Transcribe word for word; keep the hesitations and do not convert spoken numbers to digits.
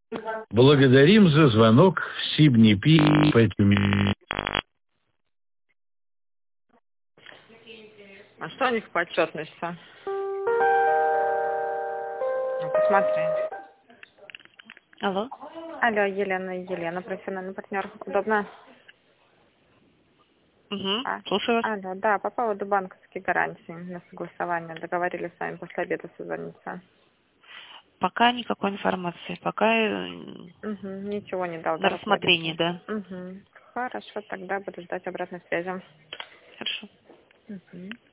Благодарим за звонок в Сибнепи по Тюмени. А что у них по отчетности? Ну, посмотри. Алло. Алло, Елена, Елена, профессиональный партнер. Удобно? Угу. А, Слушаю вас. алло, да, по поводу банковских гарантий на согласование. Договорились с вами после обеда созвониться. Пока никакой информации. Пока э, Угу, ничего не дал, на да, рассмотрении, руководитель? да. Угу. Хорошо, тогда буду ждать обратной связи. Хорошо. Угу.